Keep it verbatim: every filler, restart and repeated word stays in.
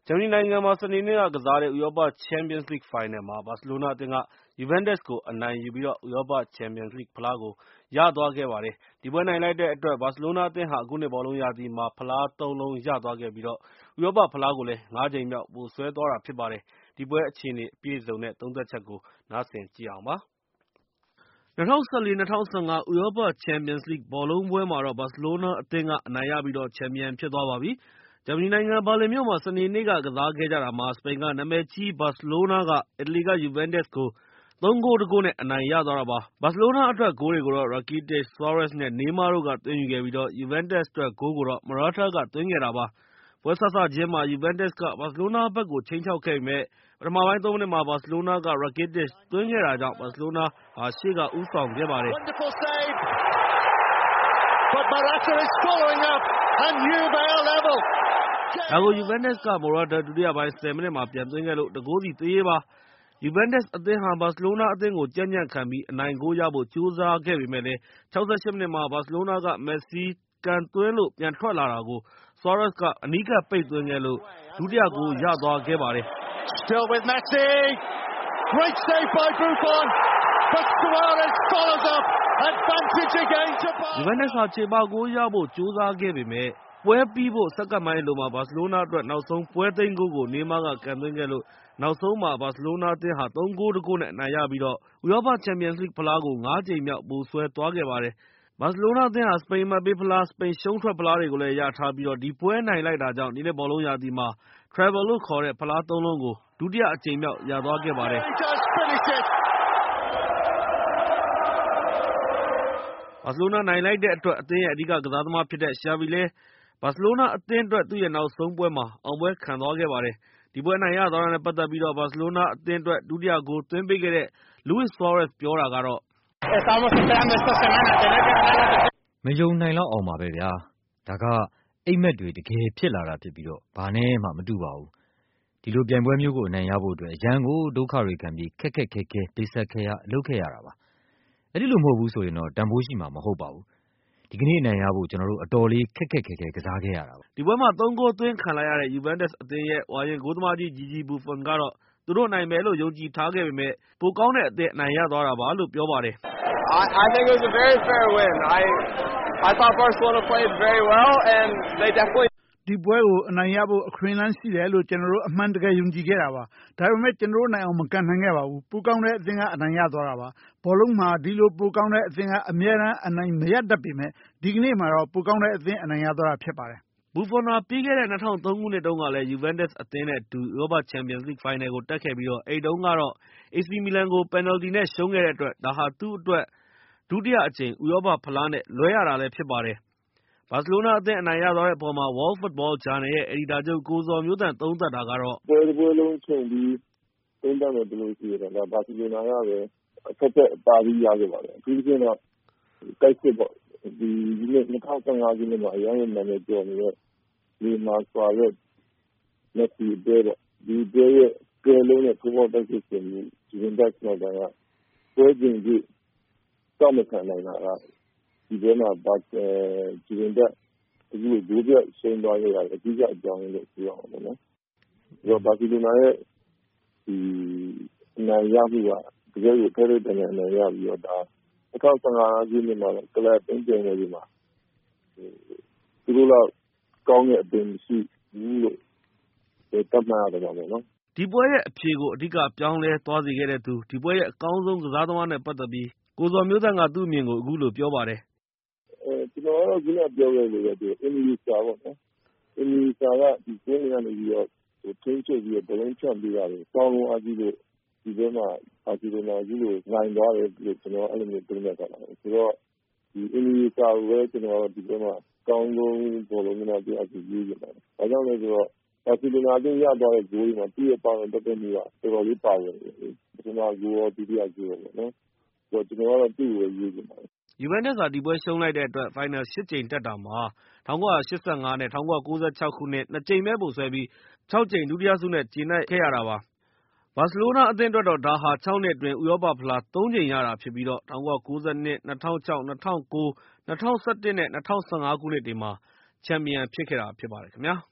ဂျာမနီနိုင်ငံမှာစနေနေ့ကကစားတဲ့ဥရောပချန်ပီယံစ်လိဂ်ဖိုင်နယ်မှာဘာစီလိုနာအသင်းကယူဗန်တက်စ်ကိုအနိုင်ယူပြီးဥရောပချန်ပီယံစ်လိဂ်ဖလားကိုရသွားခဲ့ပါတယ်။ဒီပွဲနိုင်လိုက်တဲ့အတွက်ဘာစီလိုနာအသင်းဟာအခုနှစ်ဘောလုံးရာသီမှာဖလားသုံးလုံးရသွားခဲ့ပြီးဥရောပဖလားကိုလည်းငါးကြိမ်မြောက်ဗိုလ်စွဲသွားတာဖြစ်ပါတယ်။ဒီပွဲအခြေအနေအပြည့်အစုံနဲ့သုံးသပ်ချက်ကိုနားဆင်ကြည့်အောင်ပါ။၂၀၁၄-၂၀၁၅ ဥရောပချန်ပီယံစ်လိဂ်ဘောလုံးပွဲမှာတော့ဘာစီလိုနာအသင်းကအနိုင်ရပြီးချန်ပီယံဖြစ်သွားပါပြီ။ဂျာမနီနိုင်ငံဘာလင်မြို့မှာစနေနေ့ကကစားခဲ့ကြတာမှာစပိန်ကနာမည်ကြီးဘာစီလိုနာကအီတလီကယူဗန်တက်စ်ကိုသုံးဂိုး၁ ဂိုးနဲ့အနိုင်ရသွားတာပါ။ဘာစီလိုနာအတွက်ဂိုးတွေကိုတော့ Rakitic, Suarez နဲ့ Neymar တို့ကသွင်းယူခဲ့ပြီးယူဗန်တက်စ်အတွက်ဂိုးကိုတော့ Morata ကသွင်းခဲ့တာပါ။ပွဲစစချင်းမှာယူဗန်တက်စ်ကဘာစီလိုနာဘက်ကိုခြိမ်းခြောက်ခဲ့ပေမယ့်ပထမပိုင်းသုံးမိနစ်မှာဘာစီလိုနာက Rakitic သွင်းခဲ့တာကြောင့်ဘာစီလိုနာဟာရှေ့ကဦးဆောင်ခဲ့ပါတယ်။ဒါကိုယူဗန်တက်စ်က Morata ဒုတိယပိုင်းဆယ်မိနစ်မှာပြန်သွင်းခဲ့လို့၁ ဂိုးစီသေရေးပါ။ယူဗန်တက်စ်အသင်းဟာဘာစီလိုနာအသင်းကိုကြံ့ကြံ့ခံပြီးအနိုင်ဂိုးရဖို့ကြိုးစားခဲ့ပေမယ့်လည်း၆၈ မိနစ်မှာဘာစီလိုနာက မက်ဆီကန်သွင်းလို့ပြန်ထွက်လာတာကို Suarez ကအနီးကပ်ပိတ်သွင်းခဲ့လို့ဒုတိယဂိုးရသွားခဲ့ပါတယ်။ ယူဗန်တက်စ်ဟာချေပဂိုးရဖို့ကြိုးစားခဲ့ပေမယ့်ပွဲပြီးဖို့စက္ကန့်ပိုင်းအလိုမှာဘာစီလိုနာအတွက်နောက်ဆုံးပွဲသိမ်းဂိုးကို Neymar ကကန်သွင်းခဲ့လို့နောက်ဆုံးမှာဘာစီလိုနာအသင်းဟာသုံးဂိုး ၁ ဂိုးနဲ့အနိုင်ရပြီးဥရောပချန်ပီယံစ်လိဂ်ဖလားကိုငါးကြိမ်မြောက်ဗိုလ်စွဲသွားခဲ့ပါတယ်။ဘာစီလိုနာအသင်းဟာစပိန်အမှတ်ပေးဖလား၊စပိန်ရှုံးထွက်ဖလားတွေကိုလည်းရထားပြီးဒီပွဲနိုင်လိုက်တာကြောင့်ဒီနှစ်ဘောလုံးရာသီမှာ Treble လို့ခေါ်တဲ့ဖလားသုံးလုံးကိုဒုတိယအကြိမ်မြောက်ရသွားခဲ့ပါတယ်။ဘာစီလိုနာနိုင်လိုက်တဲ့အတွက်အသင်းရဲ့အဓိကကစားသမားဖြစ်တဲ့ Xavi လည်းဘာစီလိုနာအသင်းအတွက်သူ့ရဲ့နောက်ဆုံးပွဲမှာအောင်ပွဲခံသွားခဲ့ပါတယ်။ဒီပွဲအနိုင်ရသွားတာနဲ့ပတ်သက်ပြီးဘာစီလိုနာအသင်းအတွက်ဒုတိယဂိုးသွင်းပေးခဲ့တဲ့ Luis Suarez ပြောတာကတော့မယုံနိုင်လောက်အောင်ပါပဲဗျာ။ဒါကအိပ်မက်တွေတကယ်ဖြစ်လာတာဖြစ်ပြီးဘာနဲ့မှမတူပါဘူး။ဒီလိုပြိုင်ပွဲမျိုးကိုအနိုင်ရဖို့အတွက်အရမ်းကိုဒုက္ခတွေခံပြီးခက်ခက်ခဲခဲပေးဆက်ခဲ့ရလုပ်ခဲ့ရတာပါ။အဲဒီလိုမဟုတ်ဘူးဆိုရင်တော့တန်ဖိုးရှိမှာမဟုတ်ပါဘူး။ဒီကနေ့အနိုင်ရဖို့ကျနော်တို့အတော်လေးခက်ခက်ခဲခဲကစားခဲ့ရတာပါ။ဒီပွဲမှာသုံးဂိုးသွင်းခံလိုက်ရတဲ့ယူဗန်တက်စ်အသင်းရဲ့ဝါရင်ဂိုးသမားကြီး Gigi Buffon ကတော့သူတို့နိုင်မယ်လို့ယုံကြည်ထားခဲ့ပေမယ့်ပိုကောင်းတဲ့အသင်းအနိုင်ရသွားတာပါလို့ပြောပါတယ်။ဒီပွဲကိုအနိုင်ရဖို့အခွင့်အလမ်းရှိတယ်လို့ကျနော်တို့အမှန်တကယ်ယုံကြည်ခဲ့တာပါ။ဒါပေမဲ့ကျနော်တို့နိုင်အောင်မကန်နိုင်ခဲ့ပါဘူး။ပိုကောင်းတဲ့အသင်းကအနိုင်ရသွားတာပါ။ဘောလုံးမှာဒီလိုပိုကောင်းတဲ့အသင်းကအမြဲတမ်းအနိုင်မရတတ်ပေမယ့်ဒီကနေ့မှာတော့ပိုကောင်းတဲ့အသင်းအနိုင်ရသွားတာဖြစ်ပါတယ်။ Buffon ဟာပြီးခဲ့တဲ့၂၀၀၃ ခုနှစ်တုန်းကလည်းယူဗန်တက်စ်အသင်းနဲ့အတူဥရောပချန်ပီယံစ်လိဂ်ဖိုင်နယ်ကိုတက်ခဲ့ပြီးအဲဒီတုန်းကတော့ အေစီမီလန်ကိုပယ်နယ်လ်တီနဲ့ရှုံးခဲ့တဲ့အတွက်ဒါဟာသူ့အတွက်ဒုတိယအကြိမ်ဥရောပဖလားနဲ့လွဲရတာလည်းဖြစ်ပါတယ်။ဘာစီလိုနာအသင်းအနိုင်ရသွားတဲ့အပေါ်မှာ World Football Journal ရဲ့အယ်ဒီတာချုပ်ကိုဇော်မျိုးသန့်သုံးသပ်တာကတော့ပွဲတစ်ပွဲလုံးချိန်ပြီးသုံးသပ်မယ်လို့ရှိရင်တော့ဘာစီလိုနာကပဲအခက်အခဲပါပြီးရခဲ့ပါတယ်။အထူးသဖြင့်တော့တိုက်စစ်ပေါ့ဒီနှစ်၂၀၁၅ခုနှစ်မှာအရင်ကနာမည်ကျော်နေတဲ့Neymar, Suarez, Messi တွေပေါ့ဒီတွေရဲ့ကဲလုံးနဲ့ပုံပေါ်တိုက်စစ်ရှင်ဒီဝင်တက်တော့ကပွဲချင်းကြီးတောက်မခံနိုင်တာကဒီထဲမှာဘာဒီဝင်တက်ဒီလိုဒုတိယရှင်းသွားရတဲ့အကြီးအကျယ်လို့ပြောရအောင်ပေါ့နော်။ဒီဘာစီလိုနာရဲ့ဒီနိုင်ရမှုကတကယ်ကိုဖဲတဲ့တဲ့နိုင်ရပြီးတော့ဒါ၂၀၁၅ခုနှစ်မှာကလပ်တင်းကျင်းနေပြီမှာသူတို့တော့ကောင်းတဲ့အပင်ရှိဘူးလို့တတ်မှတ်ရတယ်ပေါ့နော်။ဒီပွဲရဲ့အဖြေကိုအဓိကပြောင်းလဲသွားစေခဲ့တဲ့သူဒီပွဲရဲ့အကောင်းဆုံးကစားသမားနဲ့ပတ်သက်ပြီးကိုဇော်မျိုးသန့်ကသူ့အမြင်ကိုအခုလိုပြောပါတယ်။အဲကျွန်တော်ကတော့ခုနပြောခဲ့လို့ရတယ်အင်မီစာပေါ့နော်။အင်မီစာကဒီကျင်းကနေပြီးတော့ထိန်းချုပ်ပြီးတော့ဘလုံးချပြရတယ်။ကောင်းလုံးအားကြီးလို့ဒီထဲမှာဘာစီလိုနာကြီးလို့နိုင်သွားတယ်လို့ကျွန်တော်အဲ့လိုမျိုးပြောနေတာပါ။ဆိုတော့ဒီအင်မီစာကိုပဲကျွန်တော်ဒီထဲမှာကောင်းဆုံးဘောလုံးများပြအကြည့်ရပါတယ်။ဒါကြောင့်လည်းဆိုတော့ဘာစီလိုနာချင်းရသွားတဲ့ဂိုးမှာပြည့်ပေါင်းတက်တဲ့နေကတော်တော်လေးပါဝင်တယ်။ကျွန်တော်ဂိုးရောဒုတိယဂိုးရောပေါ့နော်။ဆိုတော့ကျွန်တော်ကတော့သူ့ကိုရေးချင်ပါတယ်။ယူဗန်တက်စ်ဟာဒီပွဲရှုံးလိုက်တဲ့အတွက်ဖိုင်နယ်ရှစ်ကြိမ်တက်တာမှာ၁၉၈၅နဲ့၁၉၉၆ခုနှစ်နှစ်ကြိမ်ပဲဗိုလ်စွဲပြီးခြောက်ကြိမ်ဒုတိယဆုနဲ့ကျေနပ်ခဲ့ရတာပါ။ဘာစီလိုနာအသင်းအတွက်တော့ဒါဟာခြောက်နှစ်အတွင်းဥရောပဖလားသုံးကြိမ်ရတာဖြစ်ပြီး၁၉၉၂၊၂၀၀၆၊၂၀၀၉၊၂၀၁၁နဲ့၂၀၁၅ခုနှစ်တွေမှာချန်ပီယံဖြစ်ခဲ့တာဖြစ်ပါတယ်ခင်ဗျာ။